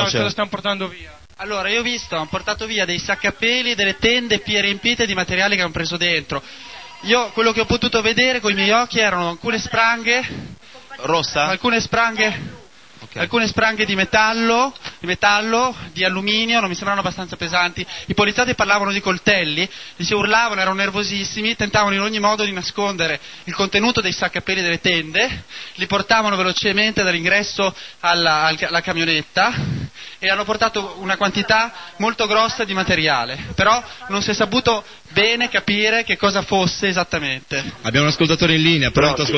cosa stiamo portando via? Allora, io ho visto, hanno portato via dei sacchi a peli, delle tende riempite di materiali che hanno preso dentro. Io, quello che ho potuto vedere con i miei occhi erano alcune spranghe rossa? Alcune spranghe di metallo, di alluminio, non mi sembrano abbastanza pesanti. I poliziotti parlavano di coltelli, si urlavano, erano nervosissimi, tentavano in ogni modo di nascondere il contenuto dei sacchi a peli delle tende, li portavano velocemente dall'ingresso alla camionetta e hanno portato una quantità molto grossa di materiale, però non si è saputo bene capire che cosa fosse esattamente. Abbiamo un ascoltatore in linea, pronto?